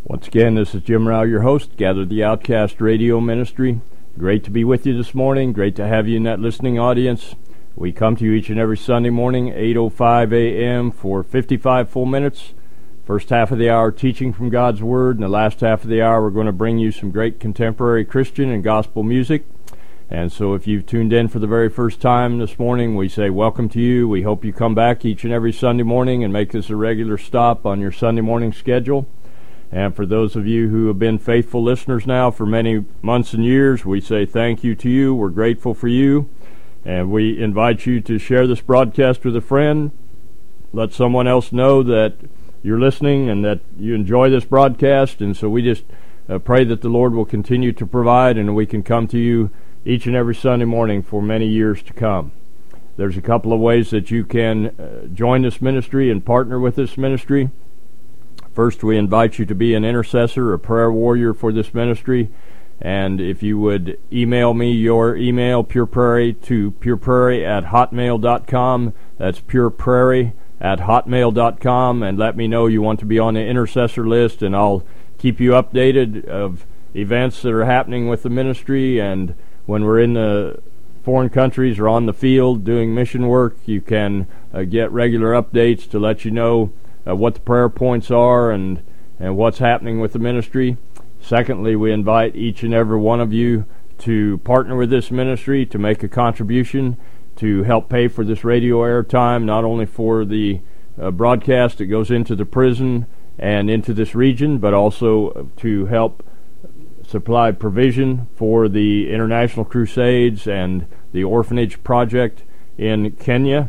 Once again, this is Jim Rao, your host, Gather the Outcast Radio Ministry. Great to be with you this morning. Great to have you in that listening audience. We come to you each and every Sunday morning, 8:05 a.m. for 55 full minutes. First half of the hour, teaching from God's Word. And the last half of the hour, we're going to bring you some great contemporary Christian and gospel music. And so if you've tuned in for the very first time this morning, we say welcome to you. We hope you come back each and every Sunday morning and make this a regular stop on your Sunday morning schedule. And for those of you who have been faithful listeners now for many months and years, we say thank you to you. We're grateful for you. And we invite you to share this broadcast with a friend. Let someone else know that you're listening and that you enjoy this broadcast. And so we just pray that the Lord will continue to provide and we can come to you each and every Sunday morning for many years to come. There's a couple of ways that you can join this ministry and partner with this ministry. First, we invite you to be an intercessor, a prayer warrior for this ministry. And if you would email me your email, Pure Prairie, to pureprairie@hotmail.com. That's pureprairie@hotmail.com. And let me know you want to be on the intercessor list, and I'll keep you updated of events that are happening with the ministry. And when we're in the foreign countries or on the field doing mission work, you can get regular updates to let you know what the prayer points are and what's happening with the ministry. Secondly, we invite each and every one of you to partner with this ministry, to make a contribution, to help pay for this radio airtime, not only for the broadcast that goes into the prison and into this region, but also to help supply provision for the International Crusades and the Orphanage Project in Kenya.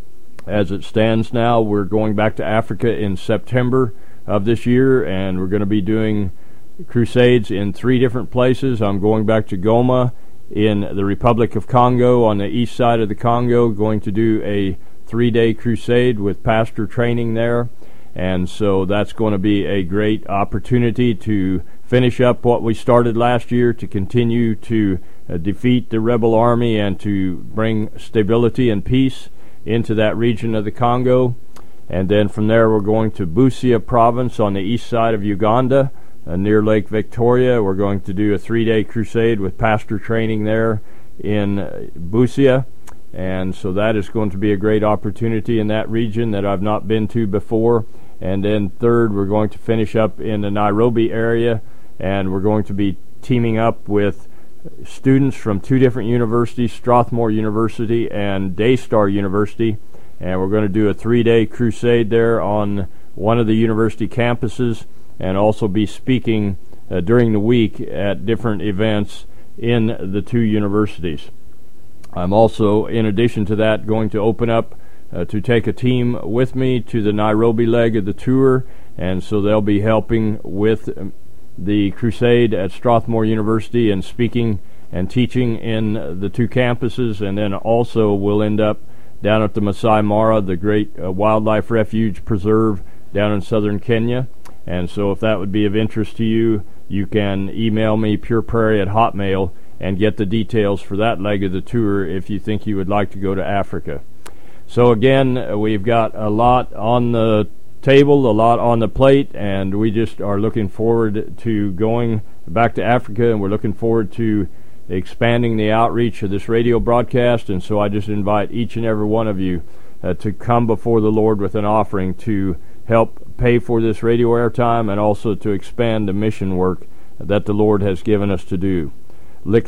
As it stands now, we're going back to Africa in September of this year, and we're going to be doing crusades in 3 different places. I'm going back to Goma in the Republic of Congo on the east side of the Congo, going to do a 3-day crusade with pastor training there. And so that's going to be a great opportunity to finish up what we started last year, to continue to defeat the rebel army and to bring stability and peace into that region of the Congo. And then from there we're going to Busia province on the east side of Uganda, near Lake Victoria. We're going to do a 3-day crusade with pastor training there in Busia. And so that is going to be a great opportunity in that region that I've not been to before. And then third, we're going to finish up in the Nairobi area, and we're going to be teaming up with students from 2 different universities, Strathmore University and Daystar University, and we're going to do a 3-day crusade there on one of the university campuses, and also be speaking during the week at different events in the 2 universities. I'm also, in addition to that, going to open up to take a team with me to the Nairobi leg of the tour, and so they'll be helping with the crusade at Strathmore University and speaking and teaching in the 2 campuses. And then also we'll end up down at the Masai Mara, the great wildlife refuge preserve down in southern Kenya. And so if that would be of interest to you, you can email me, pureprairie@hotmail, and get the details for that leg of the tour if you think you would like to go to Africa. So again, we've got a lot on the table, a lot on the plate, and we just are looking forward to going back to Africa, and we're looking forward to expanding the outreach of this radio broadcast. And so I just invite each and every one of you to come before the Lord with an offering to help pay for this radio airtime and also to expand the mission work that the Lord has given us to do. Luke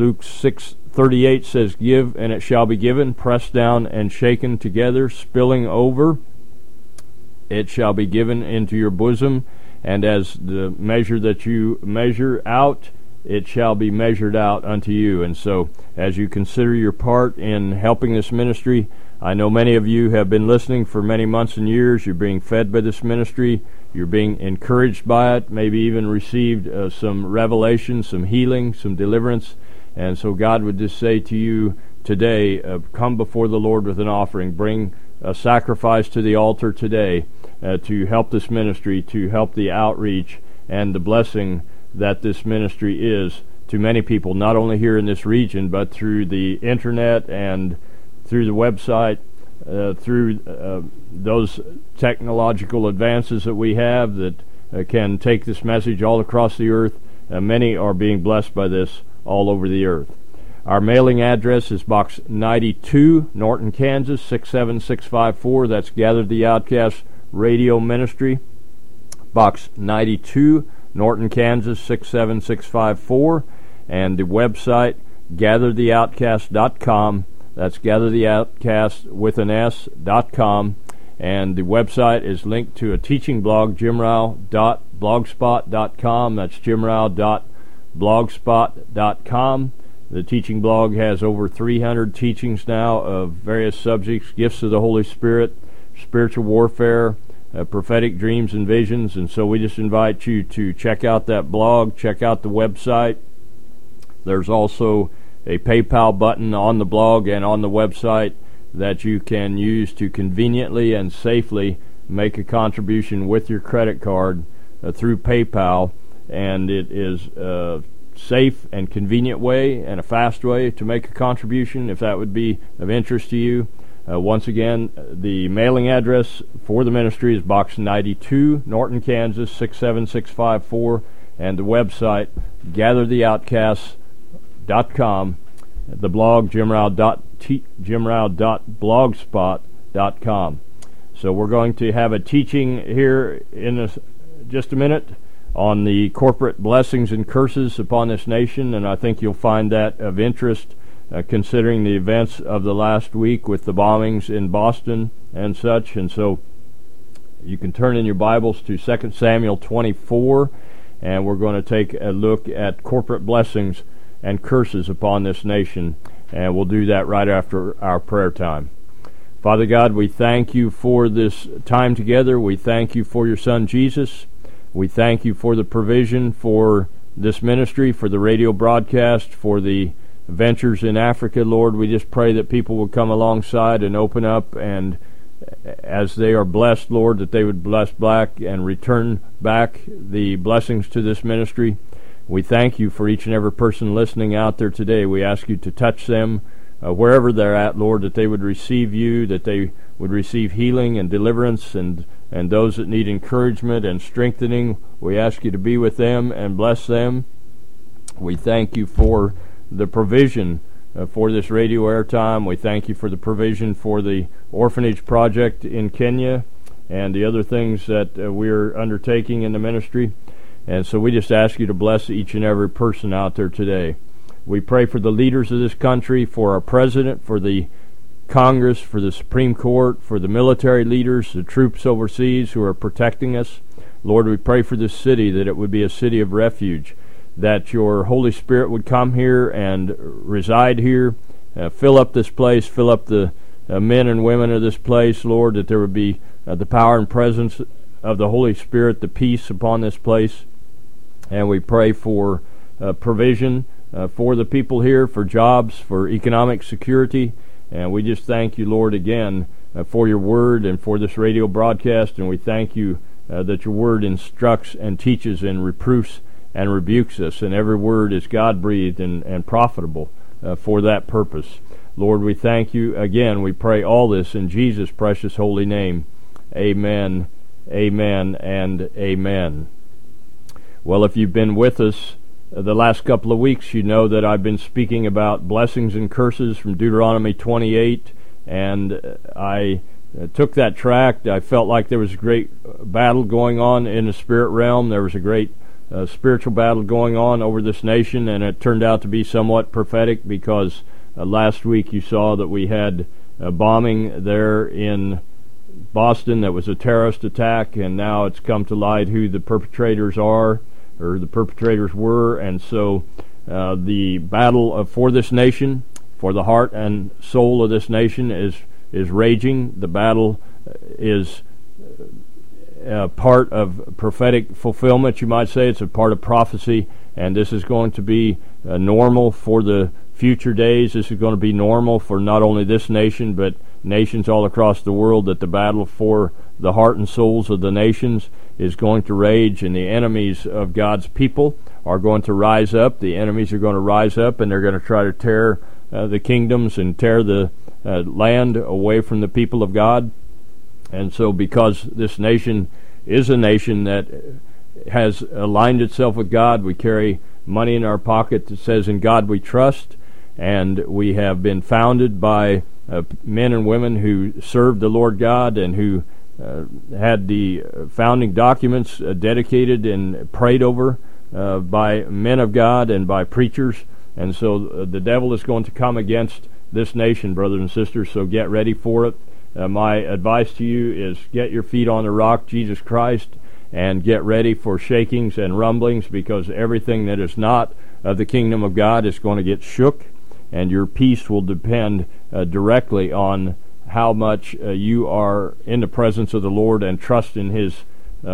6:38 says, "Give, and it shall be given, pressed down and shaken together, spilling over. It shall be given into your bosom, and as the measure that you measure out, it shall be measured out unto you." And so, as you consider your part in helping this ministry, I know many of you have been listening for many months and years. You're being fed by this ministry. You're being encouraged by it, maybe even received some revelation, some healing, some deliverance. And so God would just say to you today, come before the Lord with an offering. Bring a sacrifice to the altar today to help this ministry, to help the outreach and the blessing that this ministry is to many people, not only here in this region, but through the internet and through the website, through those technological advances that we have that can take this message all across the earth. Many are being blessed by this all over the earth. Our mailing address is Box 92, Norton, Kansas, 67654. That's Gather the Outcast Radio Ministry. Box 92, Norton, Kansas, 67654. And the website, GatherTheOutcast.com. That's GatherTheOutcast with an S.com. And the website is linked to a teaching blog, jimrao.blogspot.com. That's jimrao.blogspot.com. The teaching blog has over 300 teachings now of various subjects, gifts of the Holy Spirit, spiritual warfare, prophetic dreams and visions. And so we just invite you to check out that blog, check out the website. There's also a PayPal button on the blog and on the website that you can use to conveniently and safely make a contribution with your credit card through PayPal. And it is a safe and convenient way and a fast way to make a contribution if that would be of interest to you. Once again, the mailing address for the ministry is Box 92, Norton, Kansas, 67654, and the website, GatherTheOutcast.com. The blog, jimrao.blogspot.com. So we're going to have a teaching here in just a minute on the corporate blessings and curses upon this nation, and I think you'll find that of interest considering the events of the last week with the bombings in Boston and such. And so you can turn in your Bibles to 2 Samuel 24, and we're going to take a look at corporate blessings and curses upon this nation, and we'll do that right after our prayer time. Father God, we thank you for this time together. We thank you for your Son Jesus. We thank you for the provision for this ministry, for the radio broadcast, for the ventures in Africa, Lord. We just pray that people will come alongside and open up, and as they are blessed, Lord, that they would bless back and return back the blessings to this ministry. We thank you for each and every person listening out there today. We ask you to touch them wherever they're at, Lord, that they would receive you, that they would receive healing and deliverance, and those that need encouragement and strengthening, we ask you to be with them and bless them. We thank you for the provision for this radio airtime. We thank you for the provision for the orphanage project in Kenya and the other things that we're undertaking in the ministry. And so we just ask you to bless each and every person out there today. We pray for the leaders of this country, for our president, for the Congress, for the Supreme Court, for the military leaders, the troops overseas who are protecting us. Lord, we pray for this city, that it would be a city of refuge, that your Holy Spirit would come here and reside here, fill up this place, fill up the men and women of this place, Lord, that there would be the power and presence of the Holy Spirit, the peace upon this place. And we pray for provision for the people here, for jobs, for economic security. And we just thank you, Lord, again for your word and for this radio broadcast. And we thank you that your word instructs and teaches and reproofs and rebukes us. And every word is God-breathed and profitable for that purpose. Lord, we thank you again. We pray all this in Jesus' precious holy name. Amen, amen, and amen. Well, if you've been with us the last couple of weeks, you know that I've been speaking about blessings and curses from Deuteronomy 28, and I took that tract. I felt like there was a great battle going on in the spirit realm. There was a great spiritual battle going on over this nation, and it turned out to be somewhat prophetic because last week you saw that we had a bombing there in Boston that was a terrorist attack, and now it's come to light who the perpetrators are, or the perpetrators were. And so the battle for this nation, for the heart and soul of this nation is raging. The battle is part of prophetic fulfillment, you might say. It's a part of prophecy, and this is going to be normal for the future days. This is going to be normal for not only this nation, but nations all across the world, that the battle for the heart and souls of the nations is going to rage, and the enemies of God's people are going to rise up. The enemies are going to rise up, and they're going to try to tear the kingdoms and tear the land away from the people of God. And so because this nation is a nation that has aligned itself with God. We carry money in our pocket that says, "In God we trust," and we have been founded by men and women who served the Lord God and who had the founding documents dedicated and prayed over by men of God and by preachers. And so the devil is going to come against this nation, brothers and sisters, so get ready for it. My advice to you is get your feet on the rock, Jesus Christ, and get ready for shakings and rumblings, because everything that is not of the kingdom of God is going to get shook, and your peace will depend directly on how much you are in the presence of the Lord and trust in His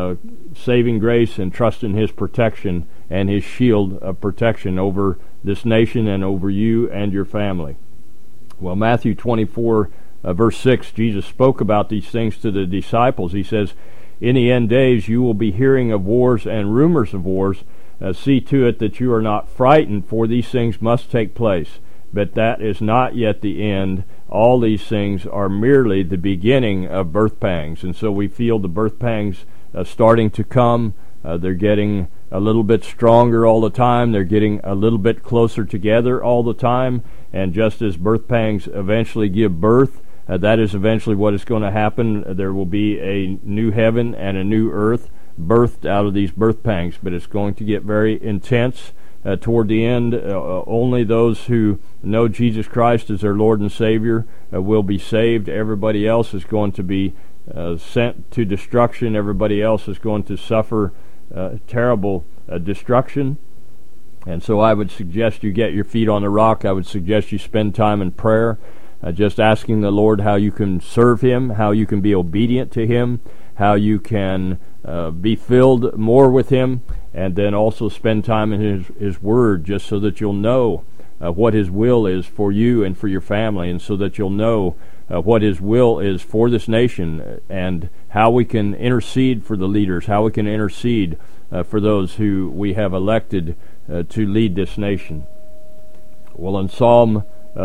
saving grace and trust in His protection and His shield of protection over this nation and over you and your family. Well, Matthew 24, verse 6, Jesus spoke about these things to the disciples. He says, "In the end days you will be hearing of wars and rumors of wars. See to it that you are not frightened, for these things must take place. But that is not yet the end. All these things are merely the beginning of birth pangs." And so we feel the birth pangs starting to come. They're getting a little bit stronger all the time. They're getting a little bit closer together all the time. And just as birth pangs eventually give birth, that is eventually what is going to happen. There will be a new heaven and a new earth birthed out of these birth pangs. But it's going to get very intense toward the end. Only those who know Jesus Christ as their Lord and Savior will be saved. Everybody else is going to be sent to destruction. Everybody else is going to suffer terrible destruction. And so I would suggest you get your feet on the rock. I would suggest you spend time in prayer, just asking the Lord how you can serve Him, how you can be obedient to Him, how you can be filled more with Him, and then also spend time in His Word, just so that you'll know what His will is for you and for your family, and so that you'll know what His will is for this nation, and how we can intercede for the leaders, how we can intercede for those who we have elected to lead this nation. Well, in Psalm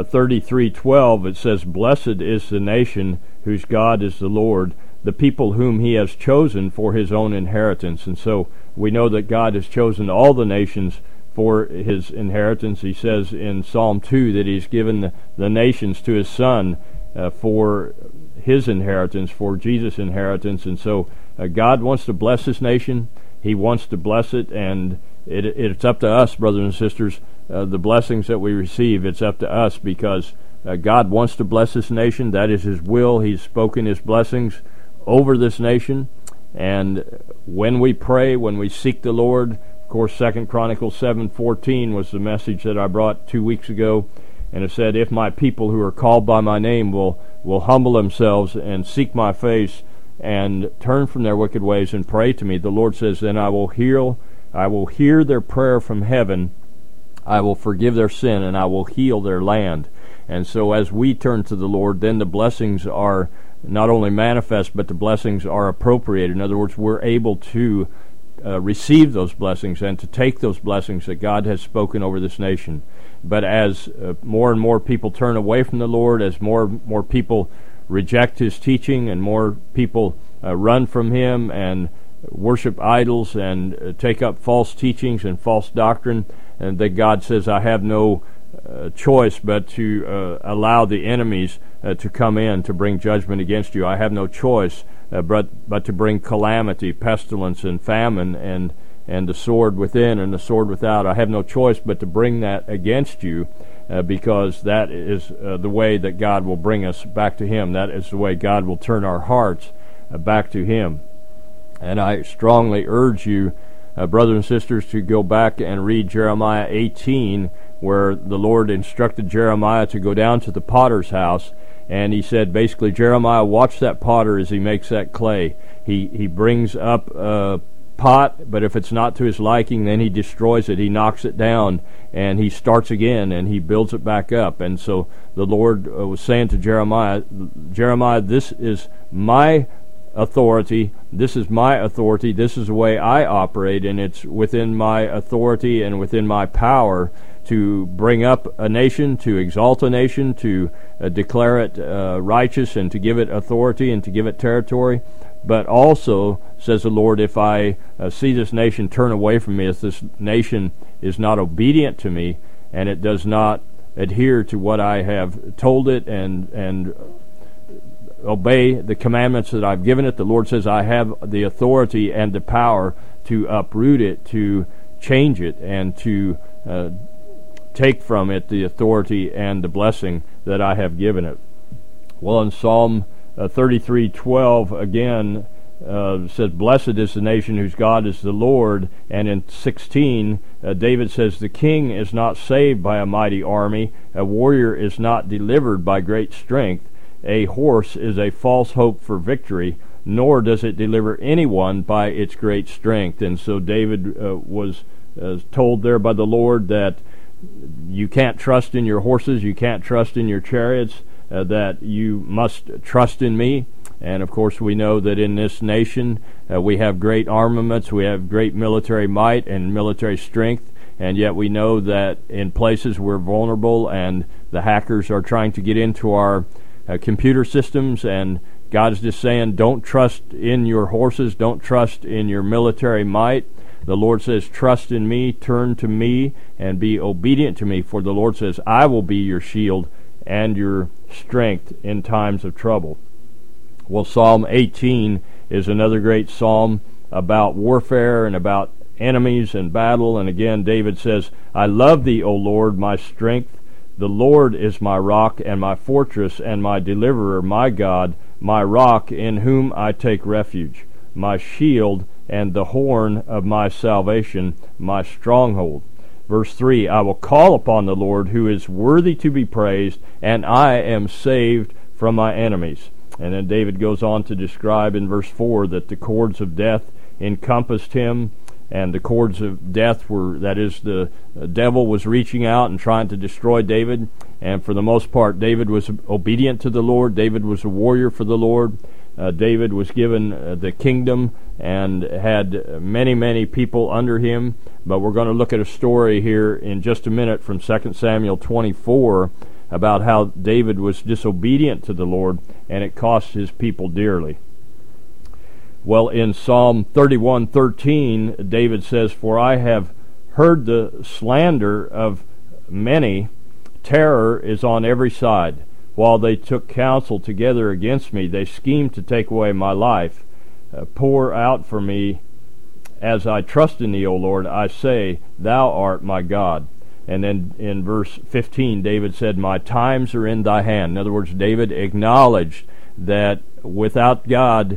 33:12 it says, "Blessed is the nation whose God is the Lord, the people whom He has chosen for His own inheritance." And so we know that God has chosen all the nations for His inheritance. He says in Psalm 2 that He's given the nations to His Son for His inheritance, for Jesus' inheritance. And so God wants to bless this nation. He wants to bless it, and it's up to us, brothers and sisters, the blessings that we receive. It's up to us, because God wants to bless this nation. That is His will. He's spoken His blessings over this nation. And when we pray, when we seek the Lord, of course, 2 Chronicles 7:14 was the message that I brought 2 weeks ago, and it said, "If my people who are called by my name will humble themselves and seek my face and turn from their wicked ways and pray to me," the Lord says, "then I will hear their prayer from heaven, I will forgive their sin, and I will heal their land." And so as we turn to the Lord, then the blessings are not only manifest, but the blessings are appropriated. In other words, we're able to receive those blessings and to take those blessings that God has spoken over this nation. But as more and more people turn away from the Lord, as more people reject His teaching, and more people run from Him and worship idols and take up false teachings and false doctrine, and that God says, "I have no choice but to allow the enemies to come in to bring judgment against you. I have no choice but to bring calamity, pestilence, and famine, and the sword within and the sword without. I have no choice but to bring that against you, because that is the way that God will bring us back to Him. That is the way God will turn our hearts back to Him." And I strongly urge you, brothers and sisters, to go back and read Jeremiah 18, where the Lord instructed Jeremiah to go down to the potter's house. And He said, basically, Jeremiah, watch that potter as he makes that clay. He brings up a pot, but if it's not to his liking, then he destroys it. He knocks it down, and he starts again, and he builds it back up. And so the Lord was saying to Jeremiah, this is my authority. This is my authority. This is the way I operate, and it's within my authority and within my power to bring up a nation, to exalt a nation, to declare it righteous, and to give it authority and to give it territory. but also, says the Lord, if I see this nation turn away from me, if this nation is not obedient to me, and it does not adhere to what I have told it and obey the commandments that I've given it, the Lord says I have the authority and the power to uproot it, to change it, and to take from it the authority and the blessing that I have given it. Well, in Psalm 33:12 again says, "Blessed is the nation whose God is the Lord." And in 16, David says, "The king is not saved by a mighty army, a warrior is not delivered by great strength. A horse is a false hope for victory, nor does it deliver anyone by its great strength." And so David was told there by the Lord that you can't trust in your horses, you can't trust in your chariots, that you must trust in me. And of course we know that in this nation we have great armaments, we have great military might and military strength, and yet we know that in places we're vulnerable and the hackers are trying to get into our computer systems, and God is just saying, don't trust in your horses, don't trust in your military might. The Lord says, trust in me, turn to me, and be obedient to me, for the Lord says, I will be your shield and your strength in times of trouble. Well, Psalm 18 is another great psalm about warfare and about enemies and battle. And again, David says, I love thee, O Lord, my strength. The Lord is my rock and my fortress and my deliverer, my God, my rock in whom I take refuge, my shield and the horn of my salvation, my stronghold. Verse 3, I will call upon the Lord who is worthy to be praised, and I am saved from my enemies. And then David goes on to describe in verse 4 that the cords of death encompassed him, and the cords of death were, that is, the devil was reaching out and trying to destroy David. And for the most part, David was obedient to the Lord. David was a warrior for the Lord. David was given the kingdom and had many, many people under him. But we're going to look at a story here in just a minute from 2 Samuel 24 about how David was disobedient to the Lord, and it cost his people dearly. Well, in Psalm 31:13, David says, For I have heard the slander of many, terror is on every side. While they took counsel together against me, they schemed to take away my life. Pour out for me as I trust in thee, O Lord. I say, Thou art my God. And then in verse 15, David said, My times are in thy hand. In other words, David acknowledged that without God,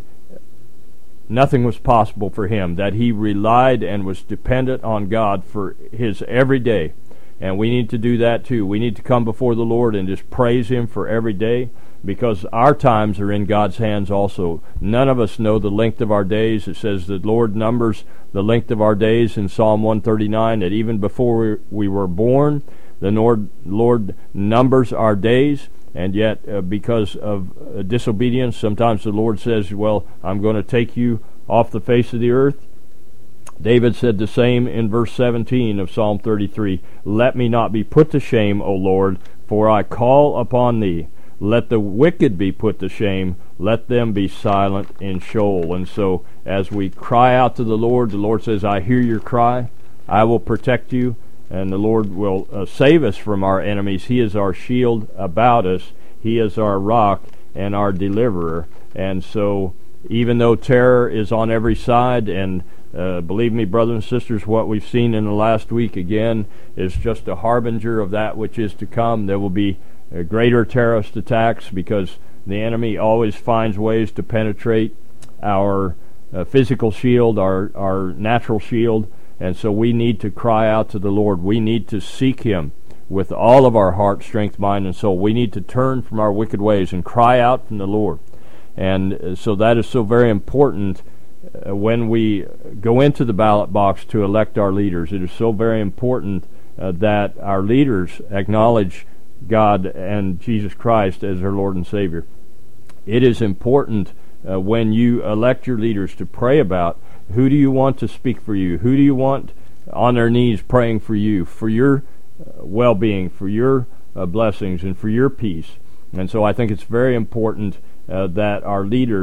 nothing was possible for him, that he relied and was dependent on God for his every day. And we need to do that too. We need to come before the Lord and just praise him for every day, because our times are in God's hands also. None of us know the length of our days. It says the Lord numbers the length of our days in Psalm 139, that even before we were born, the Lord numbers our days. And yet, because of disobedience, sometimes the Lord says, well, I'm going to take you off the face of the earth. David said the same in verse 17 of Psalm 33. Let me not be put to shame, O Lord, for I call upon thee. Let the wicked be put to shame. Let them be silent in Sheol. And so as we cry out to the Lord says, I hear your cry. I will protect you. And the Lord will save us from our enemies. He is our shield about us. He is our rock and our deliverer. And so even though terror is on every side, and believe me, brothers and sisters, what we've seen in the last week again is just a harbinger of that which is to come. There will be greater terrorist attacks, because the enemy always finds ways to penetrate our physical shield, our natural shield. And so we need to cry out to the Lord. We need to seek him with all of our heart, strength, mind, and soul. We need to turn from our wicked ways and cry out from the Lord. And so that is so very important when we go into the ballot box to elect our leaders. It is so very important that our leaders acknowledge God and Jesus Christ as their Lord and Savior. It is important when you elect your leaders to pray about who do you want to speak for you, who do you want on their knees praying for you, for your well-being, for your blessings, and for your peace. And so I think it's very important that our leaders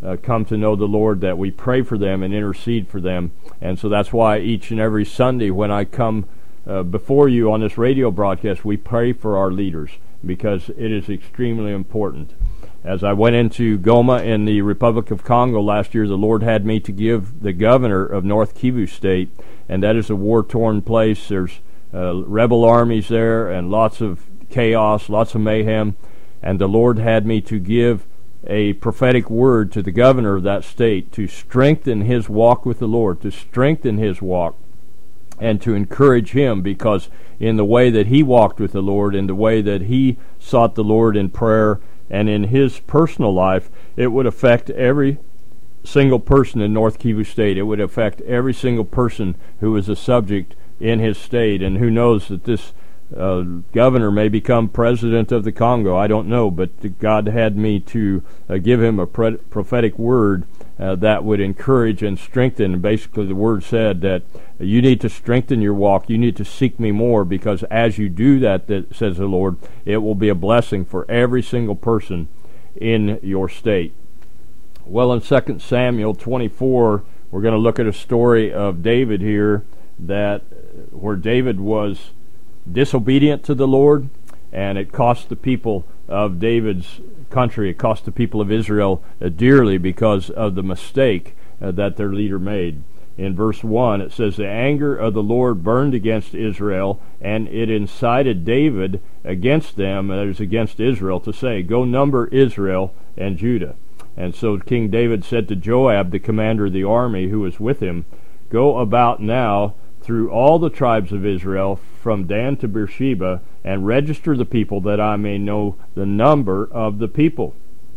come to know the Lord, that we pray for them and intercede for them. And so that's why each and every Sunday when I come before you on this radio broadcast, we pray for our leaders, because it is extremely important. As I went into Goma in the Republic of Congo last year, the Lord had me to give the governor of North Kivu State, and that is a war-torn place. There's rebel armies there and lots of chaos, lots of mayhem, and the Lord had me to give a prophetic word to the governor of that state to strengthen his walk with the Lord, to strengthen his walk, and to encourage him, because in the way that he walked with the Lord, in the way that he sought the Lord in prayer, and in his personal life, it would affect every single person in North Kivu State. It would affect every single person who is a subject in his state. And who knows that this governor may become president of the Congo. I don't know, but God had me to give him a prophetic word that would encourage and strengthen. And basically the word said that you need to strengthen your walk. You need to seek me more, because as you do that, says the Lord, it will be a blessing for every single person in your state. Well, in 2 Samuel 24, we're going to look at a story of David here, where David was disobedient to the Lord, and it cost the people of David's country, it cost the people of Israel dearly because of the mistake that their leader made. In verse 1, it says, "The anger of the Lord burned against Israel, and it incited David against them," that is, against Israel, to say, "Go number Israel and Judah." And so King David said to Joab, the commander of the army who was with him, "Go about now through all the tribes of Israel, from Dan to Beersheba, and register the people, that I may know the number of the people."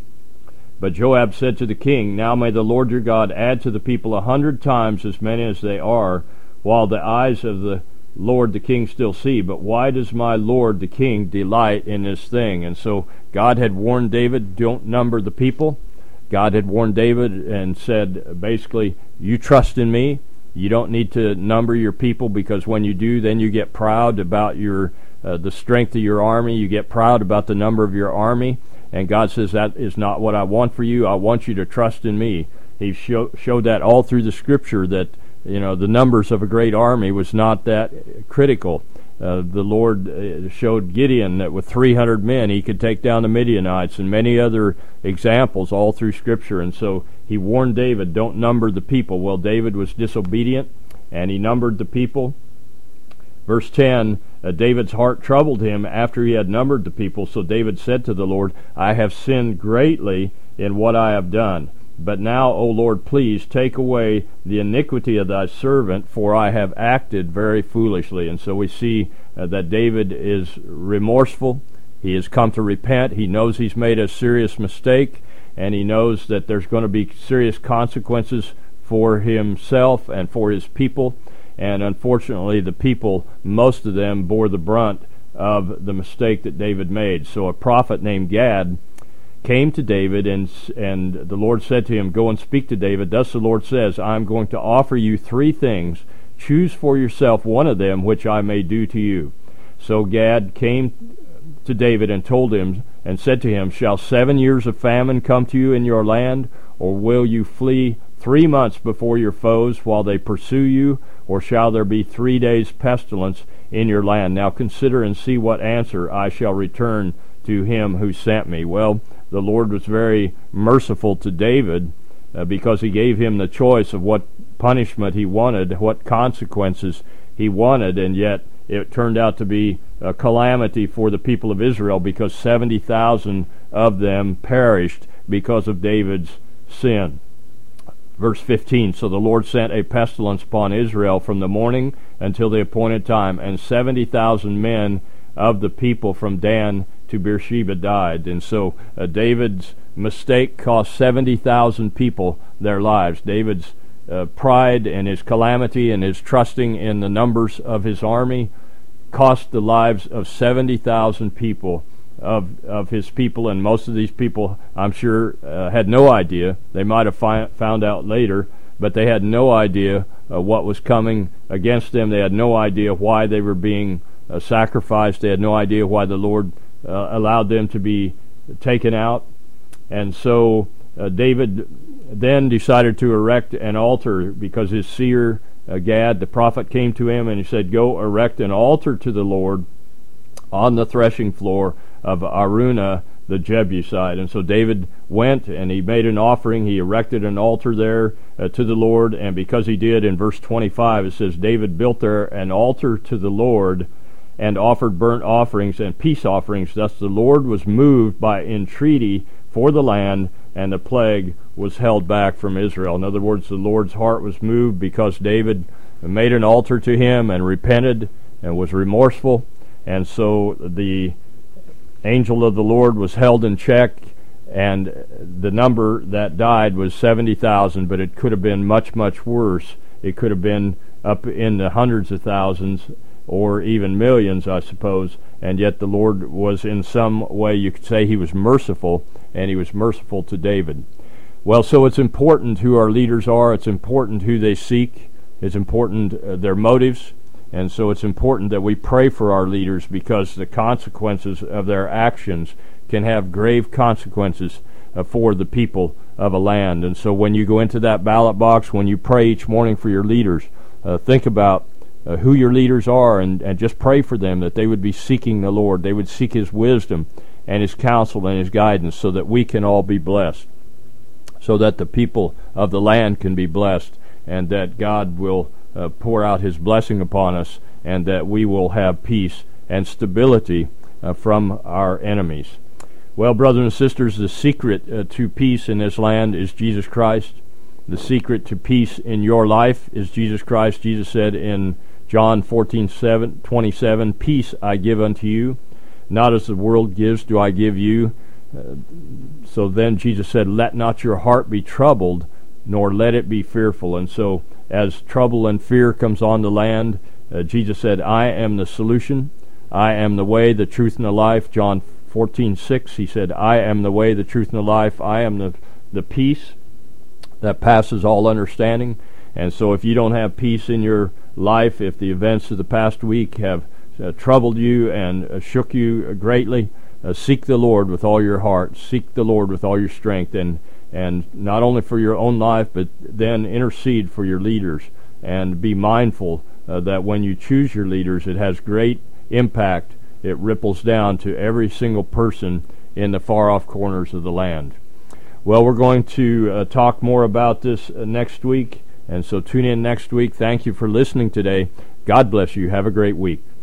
But Joab said to the king, "Now may the Lord your God add to the people 100 times as many as they are, while the eyes of the Lord the king still see. But why does my lord the king delight in this thing?" And so God had warned David, don't number the people. God had warned David and said, basically, you trust in me. You don't need to number your people, because when you do, then you get proud about the strength of your army. You get proud about the number of your army. And God says, that is not what I want for you. I want you to trust in me. He showed that all through the Scripture, that the numbers of a great army was not that critical. The Lord showed Gideon that with 300 men he could take down the Midianites, and many other examples all through Scripture. And so he warned David, don't number the people. Well, David was disobedient, and he numbered the people. Verse 10, David's heart troubled him after he had numbered the people. So David said to the Lord, "I have sinned greatly in what I have done. But now, O Lord, please take away the iniquity of thy servant, for I have acted very foolishly." And so we see that David is remorseful. He has come to repent. He knows he's made a serious mistake, and he knows that there's going to be serious consequences for himself and for his people. And unfortunately, the people, most of them, bore the brunt of the mistake that David made. So a prophet named Gad came to David, and the Lord said to him, "Go and speak to David. Thus the Lord says, I'm going to offer you 3 things. Choose for yourself one of them, which I may do to you." So Gad came to David and told him, and said to him, "Shall 7 years of famine come to you in your land? Or will you flee 3 months before your foes while they pursue you? Or shall there be 3 days pestilence in your land? Now consider and see what answer I shall return to him who sent me." Well, the Lord was very merciful to David because he gave him the choice of what punishment he wanted, what consequences he wanted, and yet it turned out to be a calamity for the people of Israel, because 70,000 of them perished because of David's sin. Verse 15, "So the Lord sent a pestilence upon Israel from the morning until the appointed time, and 70,000 men of the people from Dan to Beersheba died." And so David's mistake cost 70,000 people their lives. David's pride and his calamity and his trusting in the numbers of his army cost the lives of 70,000 people of his people, and most of these people, I'm sure, had no idea. They might have found out later, but they had no idea what was coming against them. They had no idea why they were being sacrificed. They had no idea why the Lord allowed them to be taken out. And so David then decided to erect an altar because his seer Gad, the prophet, came to him and he said, "Go erect an altar to the Lord on the threshing floor of Araunah the Jebusite." And so David went and he made an offering. He erected an altar there to the Lord, and because he did, in verse 25 it says, David built there an altar to the Lord and offered burnt offerings and peace offerings. Thus the Lord was moved by entreaty for the land, and the plague was held back from Israel. In other words, the Lord's heart was moved because David made an altar to him and repented and was remorseful, and so the angel of the Lord was held in check, and the number that died was 70,000, but it could have been much, much worse. It could have been up in the hundreds of thousands or even millions, I suppose, and yet the Lord was in some way, you could say, he was merciful, and he was merciful to David. Well, so it's important who our leaders are. It's important who they seek. It's important their motives. And so it's important that we pray for our leaders, because the consequences of their actions can have grave consequences for the people of a land. And so when you go into that ballot box, when you pray each morning for your leaders, think about who your leaders are, and just pray for them, that they would be seeking the Lord. They would seek his wisdom and his counsel and his guidance, so that we can all be blessed, so that the people of the land can be blessed, and that God will pour out his blessing upon us, and that we will have peace and stability from our enemies. Well, brothers and sisters, the secret to peace in this land is Jesus Christ. The secret to peace in your life is Jesus Christ. Jesus said in John 14:27, "Peace I give unto you, not as the world gives do I give you." So then Jesus said, "Let not your heart be troubled, nor let it be fearful." And so as trouble and fear comes on the land, Jesus said, "I am the solution. I am the way, the truth, and the life." John 14:6, he said, "I am the way, the truth, and the life. I am the peace that passes all understanding." And so if you don't have peace in your life, if the events of the past week have troubled you and shook you greatly, seek the Lord with all your heart. Seek the Lord with all your strength, and not only for your own life, but then intercede for your leaders, and be mindful that when you choose your leaders, it has great impact. It ripples down to every single person in the far-off corners of the land. Well, we're going to talk more about this next week, and so tune in next week. Thank you for listening today. God bless you. Have a great week.